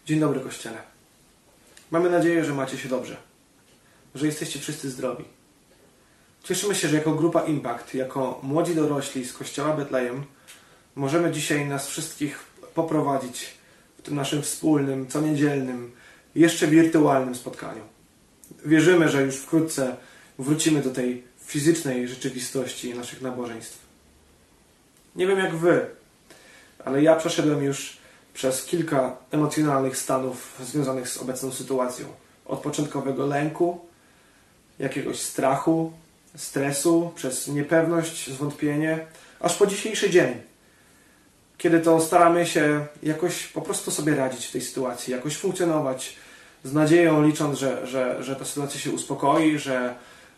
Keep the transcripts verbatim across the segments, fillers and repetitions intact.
Dzień dobry, Kościele. Mamy nadzieję, że macie się dobrze, że jesteście wszyscy zdrowi. Cieszymy się, że jako grupa Impact, jako młodzi dorośli z Kościoła Betlejem możemy dzisiaj nas wszystkich poprowadzić w tym naszym wspólnym, coniedzielnym, jeszcze wirtualnym spotkaniu. Wierzymy, że już wkrótce wrócimy do tej fizycznej rzeczywistości naszych nabożeństw. Nie wiem jak wy, ale ja przeszedłem już przez kilka emocjonalnych stanów związanych z obecną sytuacją. Od początkowego lęku, jakiegoś strachu, stresu, przez niepewność, zwątpienie, aż po dzisiejszy dzień, kiedy to staramy się jakoś po prostu sobie radzić w tej sytuacji, jakoś funkcjonować z nadzieją, licząc, że, że, że ta sytuacja się uspokoi, że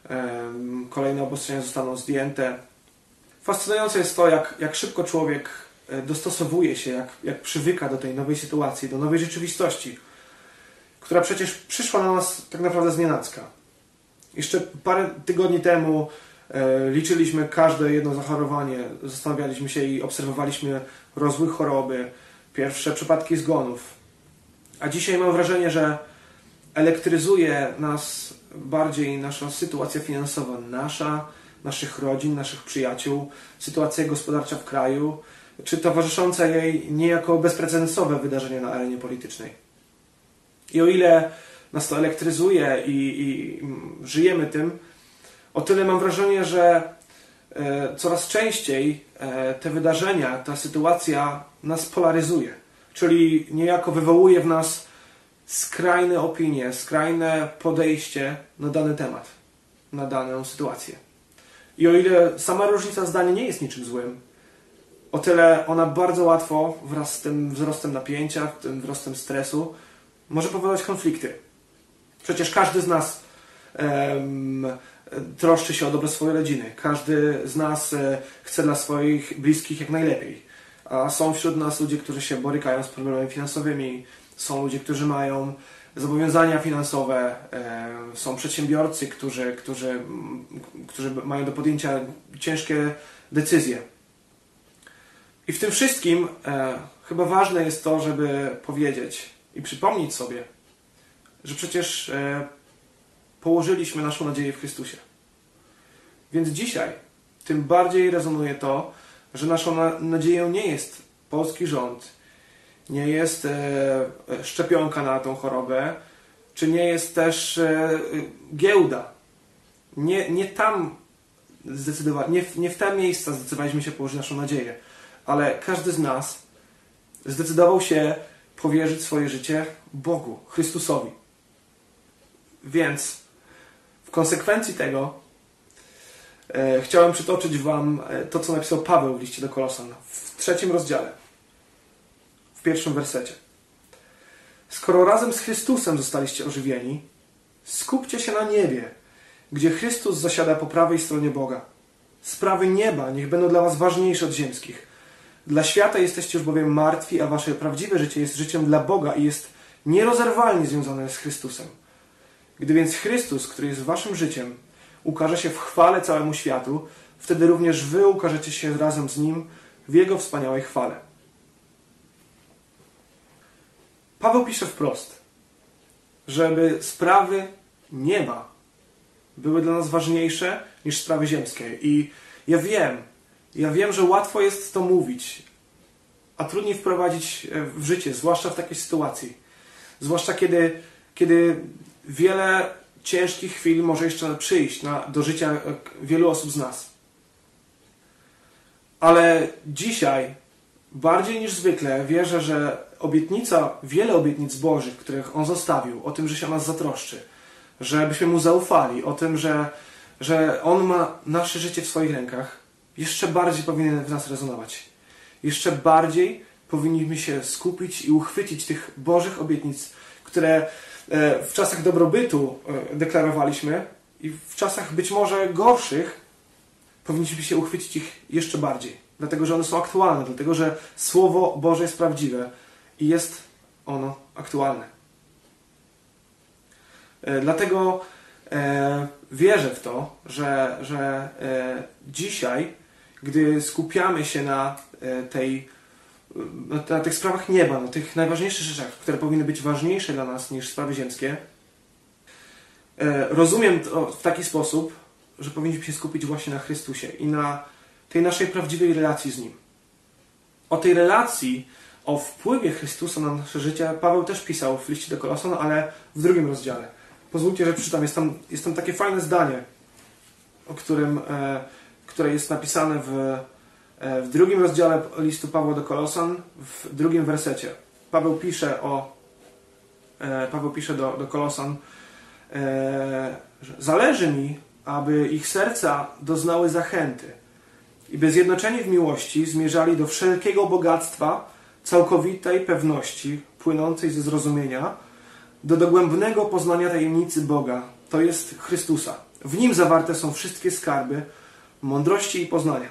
um, kolejne obostrzenia zostaną zdjęte. Fascynujące jest to, jak, jak szybko człowiek dostosowuje się, jak, jak przywyka do tej nowej sytuacji, do nowej rzeczywistości, która przecież przyszła na nas tak naprawdę znienacka. Jeszcze parę tygodni temu e, liczyliśmy każde jedno zachorowanie, zastanawialiśmy się i obserwowaliśmy rozwój choroby, pierwsze przypadki zgonów. A dzisiaj mam wrażenie, że elektryzuje nas bardziej nasza sytuacja finansowa, nasza, naszych rodzin, naszych przyjaciół, sytuacja gospodarcza w kraju, czy towarzyszące jej niejako bezprecedensowe wydarzenia na arenie politycznej. I o ile nas to elektryzuje i, i żyjemy tym, o tyle mam wrażenie, że e, coraz częściej e, te wydarzenia, ta sytuacja nas polaryzuje. Czyli niejako wywołuje w nas skrajne opinie, skrajne podejście na dany temat, na daną sytuację. I o ile sama różnica zdań nie jest niczym złym, o tyle ona bardzo łatwo wraz z tym wzrostem napięcia, tym wzrostem stresu może powodować konflikty. Przecież każdy z nas um, troszczy się o dobro swojej rodziny. Każdy z nas e, chce dla swoich bliskich jak najlepiej. A są wśród nas ludzie, którzy się borykają z problemami finansowymi. Są ludzie, którzy mają zobowiązania finansowe. E, są przedsiębiorcy, którzy, którzy, którzy mają do podjęcia ciężkie decyzje. I w tym wszystkim e, chyba ważne jest to, żeby powiedzieć i przypomnieć sobie, że przecież e, położyliśmy naszą nadzieję w Chrystusie. Więc dzisiaj tym bardziej rezonuje to, że naszą na- nadzieją nie jest polski rząd, nie jest e, szczepionka na tą chorobę, czy nie jest też e, giełda. Nie, nie tam zdecydowa- nie, w, nie w te miejsca zdecydowaliśmy się położyć naszą nadzieję. Ale każdy z nas zdecydował się powierzyć swoje życie Bogu, Chrystusowi. Więc w konsekwencji tego e, chciałem przytoczyć wam to, co napisał Paweł w liście do Kolosan w trzecim rozdziale, w pierwszym wersecie. Skoro razem z Chrystusem zostaliście ożywieni, skupcie się na niebie, gdzie Chrystus zasiada po prawej stronie Boga. Sprawy nieba niech będą dla was ważniejsze od ziemskich. Dla świata jesteście już bowiem martwi, a wasze prawdziwe życie jest życiem dla Boga i jest nierozerwalnie związane z Chrystusem. Gdy więc Chrystus, który jest waszym życiem, ukaże się w chwale całemu światu, wtedy również wy ukażecie się razem z Nim w Jego wspaniałej chwale. Paweł pisze wprost, żeby sprawy nieba były dla nas ważniejsze niż sprawy ziemskie. I ja wiem, Ja wiem, że łatwo jest to mówić, a trudniej wprowadzić w życie, zwłaszcza w takiej sytuacji. Zwłaszcza kiedy, kiedy wiele ciężkich chwil może jeszcze przyjść na, do życia wielu osób z nas. Ale dzisiaj, bardziej niż zwykle, wierzę, że obietnica, wiele obietnic Bożych, których On zostawił, o tym, że się o nas zatroszczy, żebyśmy Mu zaufali, o tym, że, że On ma nasze życie w swoich rękach, jeszcze bardziej powinien w nas rezonować. Jeszcze bardziej powinniśmy się skupić i uchwycić tych Bożych obietnic, które w czasach dobrobytu deklarowaliśmy i w czasach być może gorszych powinniśmy się uchwycić ich jeszcze bardziej. Dlatego, że one są aktualne, dlatego, że Słowo Boże jest prawdziwe i jest ono aktualne. Dlatego e, wierzę w to, że, że e, dzisiaj, gdy skupiamy się na tej na tych sprawach nieba, na tych najważniejszych rzeczach, które powinny być ważniejsze dla nas niż sprawy ziemskie, rozumiem to w taki sposób, że powinniśmy się skupić właśnie na Chrystusie i na tej naszej prawdziwej relacji z Nim. O tej relacji, o wpływie Chrystusa na nasze życie Paweł też pisał w liście do Kolosan, ale w drugim rozdziale. Pozwólcie, że przeczytam. Jest tam, jest tam takie fajne zdanie, o którym, e, które jest napisane w, e, w drugim rozdziale listu Pawła do Kolosan, w drugim wersecie. Paweł pisze o e, Paweł pisze do, do Kolosan, e, że zależy mi, aby ich serca doznały zachęty i by zjednoczeni w miłości zmierzali do wszelkiego bogactwa, całkowitej pewności płynącej ze zrozumienia, do dogłębnego poznania tajemnicy Boga, to jest Chrystusa. W Nim zawarte są wszystkie skarby mądrości i poznania.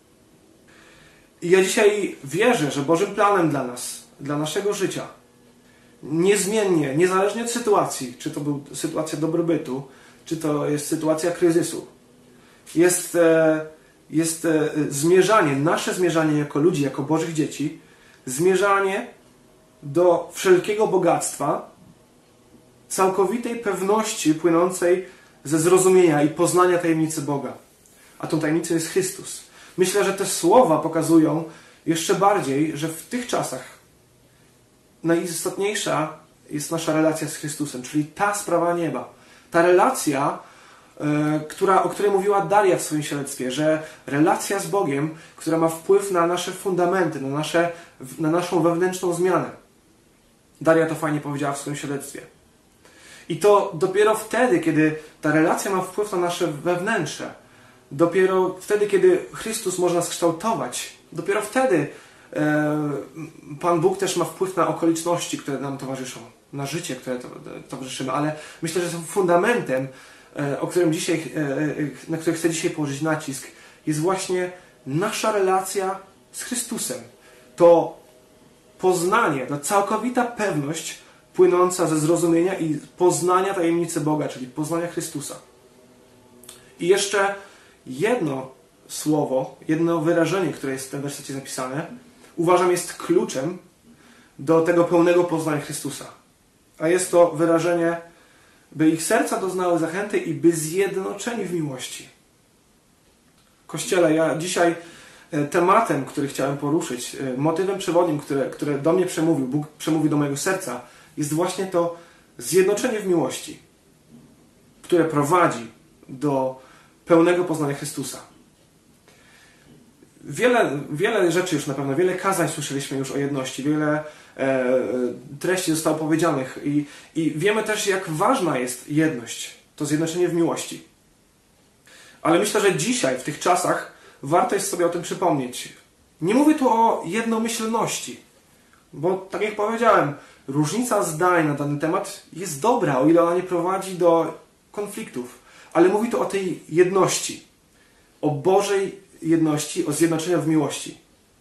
I ja dzisiaj wierzę, że Bożym planem dla nas, dla naszego życia, niezmiennie, niezależnie od sytuacji, czy to była sytuacja dobrobytu, czy to jest sytuacja kryzysu, jest, jest zmierzanie, nasze zmierzanie jako ludzi, jako Bożych dzieci, zmierzanie do wszelkiego bogactwa, całkowitej pewności płynącej ze zrozumienia i poznania tajemnicy Boga. A tą tajemnicą jest Chrystus. Myślę, że te słowa pokazują jeszcze bardziej, że w tych czasach najistotniejsza jest nasza relacja z Chrystusem, czyli ta sprawa nieba. Ta relacja, yy, która, o której mówiła Daria w swoim świadectwie, że relacja z Bogiem, która ma wpływ na nasze fundamenty, na, nasze, na naszą wewnętrzną zmianę. Daria to fajnie powiedziała w swoim świadectwie. I to dopiero wtedy, kiedy ta relacja ma wpływ na nasze wewnętrze, dopiero wtedy, kiedy Chrystus może nas kształtować, dopiero wtedy e, Pan Bóg też ma wpływ na okoliczności, które nam towarzyszą, na życie, które to, towarzyszymy. Ale myślę, że fundamentem, e, o którym dzisiaj, e, na który chcę dzisiaj położyć nacisk, jest właśnie nasza relacja z Chrystusem. To poznanie, to całkowita pewność płynąca ze zrozumienia i poznania tajemnicy Boga, czyli poznania Chrystusa. I jeszcze jedno słowo, jedno wyrażenie, które jest w tym wersecie zapisane, uważam jest kluczem do tego pełnego poznania Chrystusa. A jest to wyrażenie, by ich serca doznały zachęty i by zjednoczeni w miłości. Kościele, ja dzisiaj tematem, który chciałem poruszyć, motywem przewodnim, które, które do mnie przemówił, Bóg przemówił do mojego serca, jest właśnie to zjednoczenie w miłości, które prowadzi do pełnego poznania Chrystusa. Wiele, wiele rzeczy już na pewno, wiele kazań słyszeliśmy już o jedności, wiele e, treści zostało powiedzianych i, i wiemy też, jak ważna jest jedność, to zjednoczenie w miłości. Ale myślę, że dzisiaj, w tych czasach, warto jest sobie o tym przypomnieć. Nie mówię tu o jednomyślności, bo tak jak powiedziałem, różnica zdań na dany temat jest dobra, o ile ona nie prowadzi do konfliktów. Ale mówi tu o tej jedności, o Bożej jedności, o zjednoczeniu w miłości.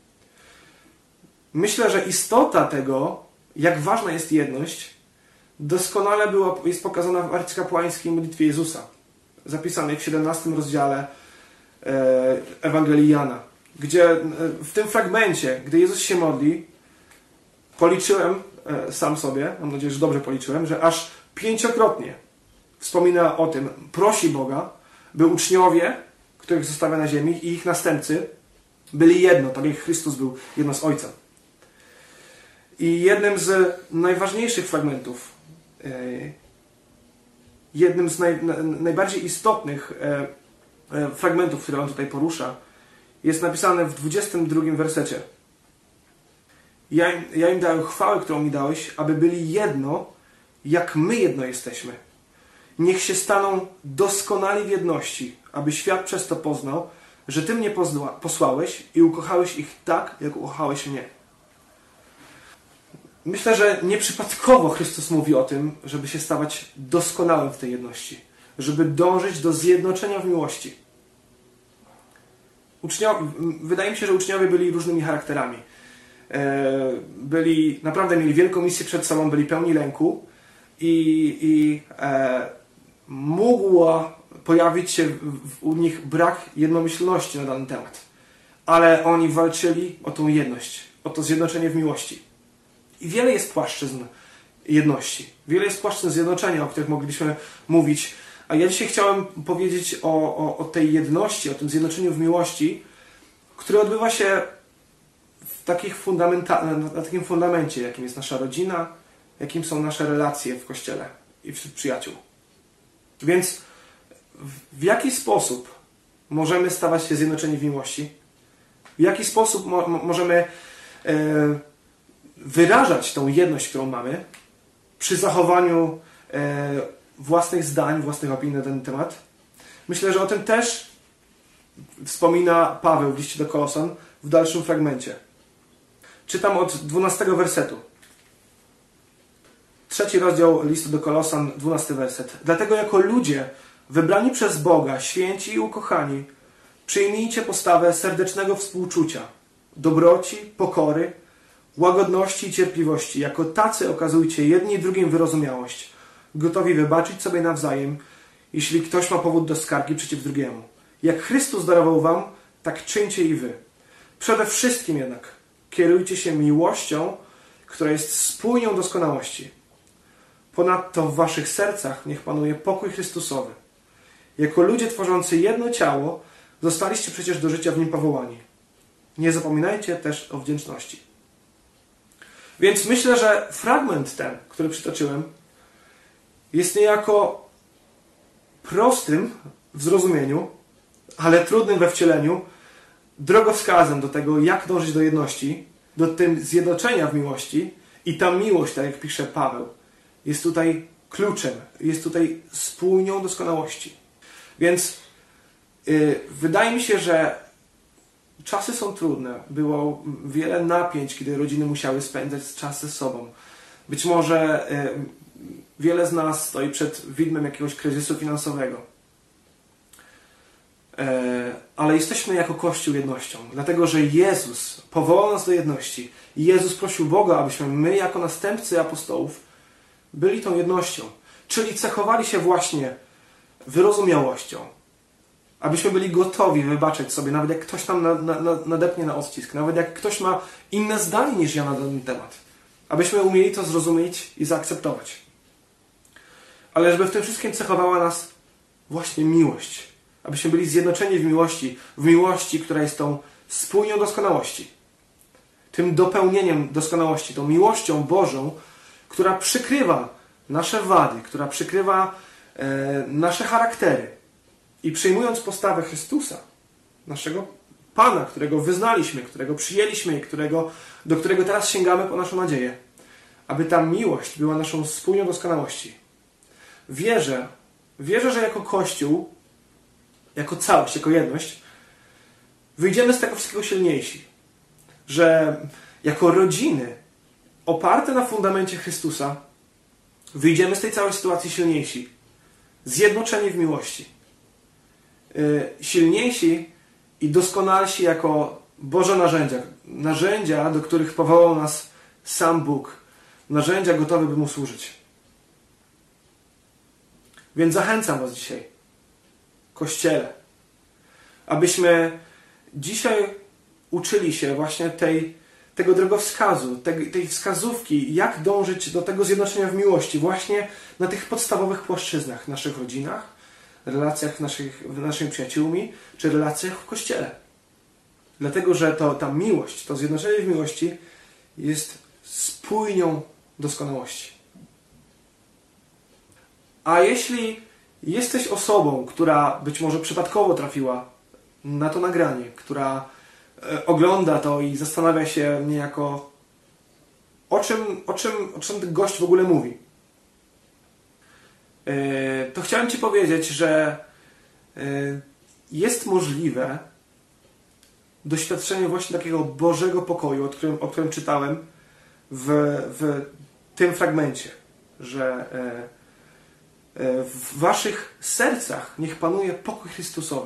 Myślę, że istota tego, jak ważna jest jedność, doskonale była, jest pokazana w arcykapłańskiej modlitwie Jezusa, zapisanej w siedemnastym rozdziale Ewangelii Jana, gdzie w tym fragmencie, gdy Jezus się modli, policzyłem sam sobie, mam nadzieję, że dobrze policzyłem, że aż pięciokrotnie wspomina o tym, prosi Boga, by uczniowie, których zostawia na ziemi, i ich następcy byli jedno, tak jak Chrystus był jedno z Ojcem. I jednym z najważniejszych fragmentów, jednym z naj, najbardziej istotnych fragmentów, które on tutaj porusza, jest napisane w dwudziestym drugim wersecie. Ja im, ja im dałem chwałę, którą mi dałeś, aby byli jedno, jak my jedno jesteśmy. Niech się staną doskonali w jedności, aby świat przez to poznał, że Ty mnie posłałeś i ukochałeś ich tak, jak ukochałeś mnie. Myślę, że nieprzypadkowo Chrystus mówi o tym, żeby się stawać doskonałym w tej jedności, żeby dążyć do zjednoczenia w miłości. Uczniowie, wydaje mi się, że uczniowie byli różnymi charakterami. Byli, naprawdę mieli wielką misję przed sobą, byli pełni lęku i, i e, mógł pojawić się w, w, u nich brak jednomyślności na dany temat. Ale oni walczyli o tą jedność. o to zjednoczenie w miłości. I wiele jest płaszczyzn jedności. Wiele jest płaszczyzn zjednoczenia, o których moglibyśmy mówić. A ja dzisiaj chciałem powiedzieć o, o, o tej jedności, o tym zjednoczeniu w miłości, które odbywa się w takich fundamenta- na takim fundamencie, jakim jest nasza rodzina, jakim są nasze relacje w Kościele i wśród przyjaciół. Więc w jaki sposób możemy stawać się zjednoczeni w miłości? W jaki sposób mo- możemy e, wyrażać tą jedność, którą mamy, przy zachowaniu e, własnych zdań, własnych opinii na ten temat? Myślę, że o tym też wspomina Paweł w liście do Kolosan w dalszym fragmencie. Czytam od dwunastego wersetu. Trzeci rozdział listu do Kolosan, dwunasty werset. Dlatego jako ludzie wybrani przez Boga, święci i ukochani, przyjmijcie postawę serdecznego współczucia, dobroci, pokory, łagodności i cierpliwości. Jako tacy okazujcie jedni drugim wyrozumiałość, gotowi wybaczyć sobie nawzajem, jeśli ktoś ma powód do skargi przeciw drugiemu. Jak Chrystus darował wam, tak czyńcie i wy. Przede wszystkim jednak kierujcie się miłością, która jest spójnią doskonałości. Ponadto w waszych sercach niech panuje pokój Chrystusowy. Jako ludzie tworzący jedno ciało, zostaliście przecież do życia w nim powołani. Nie zapominajcie też o wdzięczności. Więc myślę, że fragment ten, który przytoczyłem, jest niejako prostym w zrozumieniu, ale trudnym we wcieleniu, drogowskazem do tego, jak dążyć do jedności, do tym zjednoczenia w miłości. I ta miłość, tak jak pisze Paweł, jest tutaj kluczem, jest tutaj spójnią doskonałości. Więc yy, wydaje mi się, że czasy są trudne. Było wiele napięć, kiedy rodziny musiały spędzać czas ze sobą. Być może yy, wiele z nas stoi przed widmem jakiegoś kryzysu finansowego. Yy, ale jesteśmy jako Kościół jednością. Dlatego, że Jezus powołał nas do jedności. I Jezus prosił Boga, abyśmy my jako następcy apostołów byli tą jednością. Czyli cechowali się właśnie wyrozumiałością. Abyśmy byli gotowi wybaczyć sobie, nawet jak ktoś nam na, na, na, nadepnie na odcisk, nawet jak ktoś ma inne zdanie niż ja na ten temat. Abyśmy umieli to zrozumieć i zaakceptować. Ale żeby w tym wszystkim cechowała nas właśnie miłość. Abyśmy byli zjednoczeni w miłości, w miłości, która jest tą spójnią doskonałości. Tym dopełnieniem doskonałości, tą miłością Bożą, która przykrywa nasze wady, która przykrywa e, nasze charaktery. I przyjmując postawę Chrystusa, naszego Pana, którego wyznaliśmy, którego przyjęliśmy i którego, do którego teraz sięgamy po naszą nadzieję, aby ta miłość była naszą spójnią doskonałości. Wierzę, wierzę, że jako Kościół, jako całość, jako jedność, wyjdziemy z tego wszystkiego silniejsi. Że jako rodziny oparte na fundamencie Chrystusa wyjdziemy z tej całej sytuacji silniejsi. Zjednoczeni w miłości. Yy, silniejsi i doskonalsi jako Boże narzędzia. Narzędzia, do których powołał nas sam Bóg. Narzędzia gotowe, by Mu służyć. Więc zachęcam Was dzisiaj, Kościele, abyśmy dzisiaj uczyli się właśnie tej, tego drogowskazu, tej, tej wskazówki, jak dążyć do tego zjednoczenia w miłości, właśnie na tych podstawowych płaszczyznach, w naszych rodzinach, relacjach naszych, z naszymi przyjaciółmi, czy relacjach w Kościele. Dlatego, że to, ta miłość, to zjednoczenie w miłości jest spójnią doskonałości. A jeśli jesteś osobą, która być może przypadkowo trafiła na to nagranie, która ogląda to i zastanawia się niejako, o czym, o czym, o czym ten gość w ogóle mówi, to chciałem Ci powiedzieć, że jest możliwe doświadczenie właśnie takiego Bożego pokoju, o którym, o którym czytałem w, w tym fragmencie, że w waszych sercach niech panuje pokój Chrystusowy.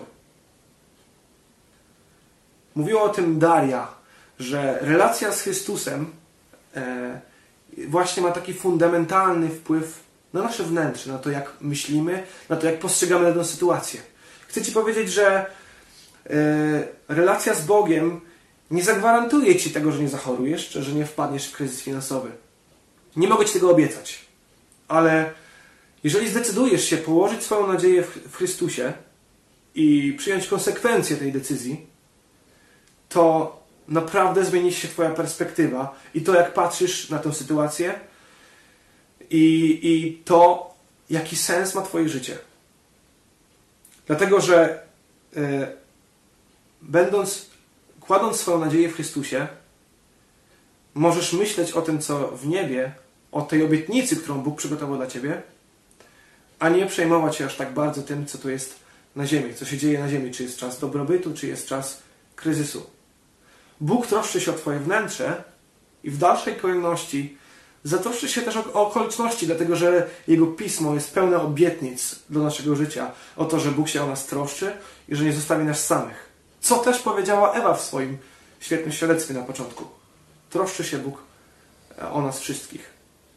Mówiła o tym Daria, że relacja z Chrystusem właśnie ma taki fundamentalny wpływ na nasze wnętrze, na to, jak myślimy, na to, jak postrzegamy daną sytuację. Chcę Ci powiedzieć, że relacja z Bogiem Nie zagwarantuję Ci tego, że nie zachorujesz, czy że nie wpadniesz w kryzys finansowy. Nie mogę Ci tego obiecać. Ale jeżeli zdecydujesz się położyć swoją nadzieję w Chrystusie i przyjąć konsekwencje tej decyzji, to naprawdę zmieni się Twoja perspektywa i to, jak patrzysz na tę sytuację i, i to, jaki sens ma Twoje życie. Dlatego, że e, będąc, kładąc swoją nadzieję w Chrystusie, możesz myśleć o tym, co w niebie, o tej obietnicy, którą Bóg przygotował dla Ciebie, a nie przejmować się aż tak bardzo tym, co tu jest na ziemi, co się dzieje na ziemi, czy jest czas dobrobytu, czy jest czas kryzysu. Bóg troszczy się o Twoje wnętrze i w dalszej kolejności zatroszczy się też o, o okoliczności, dlatego że Jego Pismo jest pełne obietnic do naszego życia, o to, że Bóg się o nas troszczy i że nie zostawi nas samych. Co też powiedziała Ewa w swoim świetnym świadectwie na początku. Troszczy się Bóg o nas wszystkich.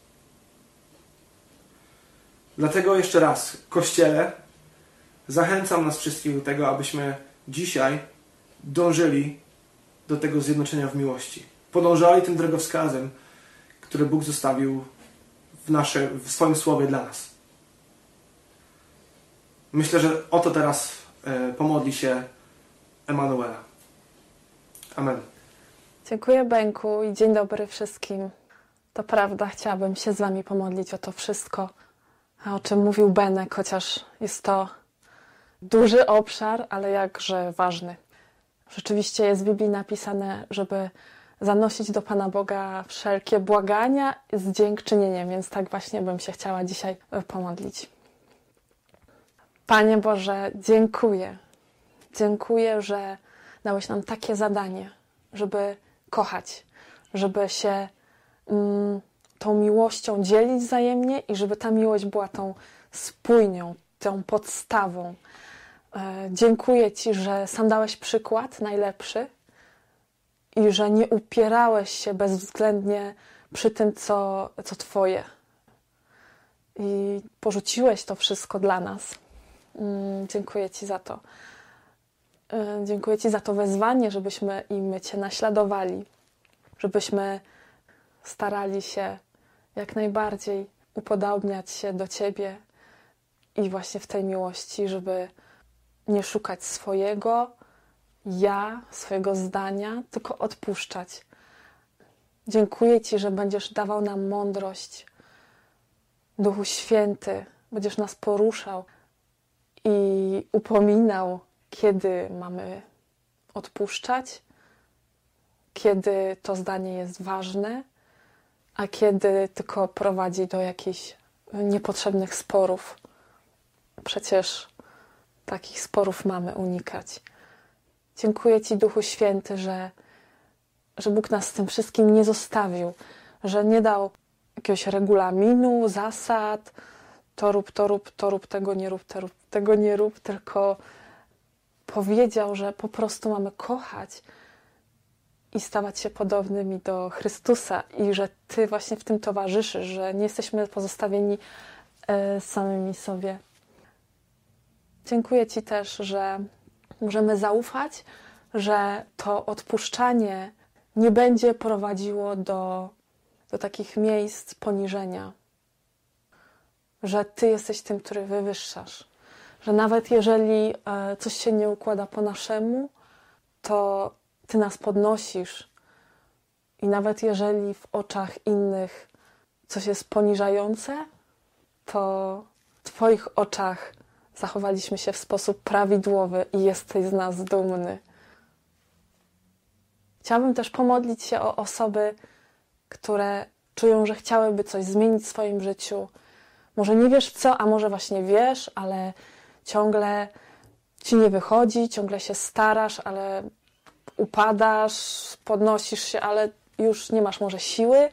Dlatego jeszcze raz, Kościele, zachęcam nas wszystkich do tego, abyśmy dzisiaj dążyli do tego zjednoczenia w miłości. Podążali tym drogowskazem, który Bóg zostawił w, nasze, w swoim słowie dla nas. Myślę, że o to teraz e, pomodli się Emanuela. Amen. Dziękuję, Benku, i dzień dobry wszystkim. To prawda, chciałabym się z Wami pomodlić o to wszystko, o czym mówił Benek, chociaż jest to duży obszar, ale jakże ważny. Rzeczywiście jest w Biblii napisane, żeby zanosić do Pana Boga wszelkie błagania z dziękczynieniem, więc tak właśnie bym się chciała dzisiaj pomodlić. Panie Boże, dziękuję. Dziękuję, że dałeś nam takie zadanie, żeby kochać, żeby się mm, tą miłością dzielić wzajemnie i żeby ta miłość była tą spójnią, tą podstawą. E, dziękuję Ci, że sam dałeś przykład najlepszy i że nie upierałeś się bezwzględnie przy tym, co, co Twoje. I porzuciłeś to wszystko dla nas. Mm, dziękuję Ci za to. E, dziękuję Ci za to wezwanie, żebyśmy i my Cię naśladowali, żebyśmy starali się jak najbardziej upodobniać się do Ciebie i właśnie w tej miłości, żeby nie szukać swojego ja, swojego zdania, tylko odpuszczać. Dziękuję Ci, że będziesz dawał nam mądrość. Duchu Święty, będziesz nas poruszał i upominał, kiedy mamy odpuszczać, kiedy to zdanie jest ważne, a kiedy tylko prowadzi do jakichś niepotrzebnych sporów. Przecież takich sporów mamy unikać. Dziękuję Ci, Duchu Święty, że, że Bóg nas z tym wszystkim nie zostawił, że nie dał jakiegoś regulaminu, zasad, to rób, to rób, to rób, tego nie rób, to rób, tego nie rób, tylko powiedział, że po prostu mamy kochać i stawać się podobnymi do Chrystusa i że Ty właśnie w tym towarzyszysz, że nie jesteśmy pozostawieni e, samymi sobie. Dziękuję Ci też, że możemy zaufać, że to odpuszczanie nie będzie prowadziło do, do takich miejsc poniżenia. Że Ty jesteś tym, który wywyższasz. Że nawet jeżeli e, coś się nie układa po naszemu, to Ty nas podnosisz. I nawet jeżeli w oczach innych coś jest poniżające, to w Twoich oczach zachowaliśmy się w sposób prawidłowy i jesteś z nas dumny. Chciałabym też pomodlić się o osoby, które czują, że chciałyby coś zmienić w swoim życiu. Może nie wiesz co, a może właśnie wiesz, ale ciągle Ci nie wychodzi, ciągle się starasz, ale upadasz, podnosisz się, ale już nie masz może siły.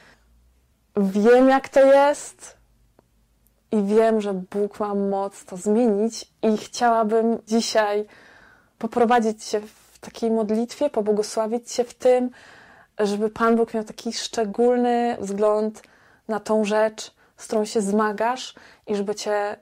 Wiem, jak to jest i wiem, że Bóg ma moc to zmienić i chciałabym dzisiaj poprowadzić Cię w takiej modlitwie, pobłogosławić Cię w tym, żeby Pan Bóg miał taki szczególny wzgląd na tą rzecz, z którą się zmagasz i żeby Cię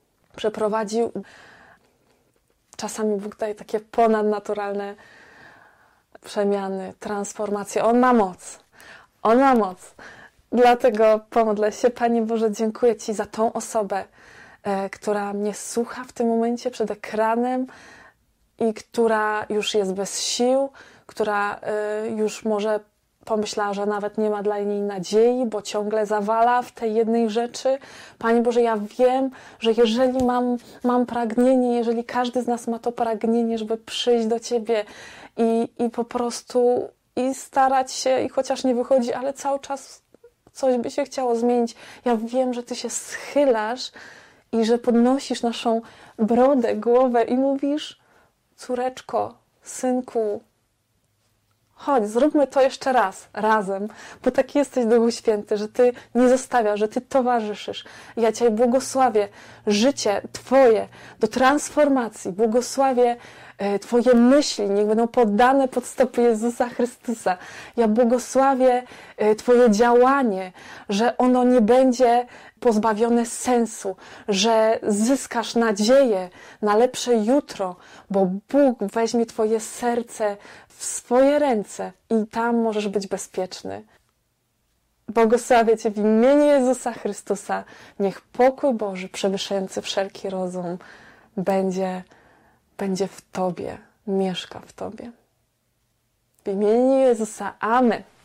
przeprowadził. Czasami Bóg daje takie ponadnaturalne przemiany, transformacji. On ma moc. On ma moc. Dlatego pomodlę się. Panie Boże, dziękuję Ci za tą osobę, e, która mnie słucha w tym momencie przed ekranem i która już jest bez sił, która e, już może pomyślała, że nawet nie ma dla niej nadziei, bo ciągle zawala w tej jednej rzeczy. Panie Boże, ja wiem, że jeżeli mam, mam pragnienie, jeżeli każdy z nas ma to pragnienie, żeby przyjść do Ciebie i, i po prostu i starać się, i chociaż nie wychodzi, ale cały czas coś by się chciało zmienić. Ja wiem, że Ty się schylasz i że podnosisz naszą brodę, głowę i mówisz: córeczko, synku, chodź, zróbmy to jeszcze raz, razem, bo taki jesteś, Duchu Święty, że Ty nie zostawiasz, że Ty towarzyszysz. Ja Cię błogosławię życie Twoje do transformacji, błogosławię Twoje myśli, niech będą poddane pod stopy Jezusa Chrystusa. Ja błogosławię Twoje działanie, że ono nie będzie pozbawione sensu, że zyskasz nadzieję na lepsze jutro, bo Bóg weźmie Twoje serce w swoje ręce i tam możesz być bezpieczny. Błogosławię Cię w imieniu Jezusa Chrystusa. Niech pokój Boży, przewyższający wszelki rozum, będzie, będzie w Tobie, mieszka w Tobie. W imieniu Jezusa. Amen.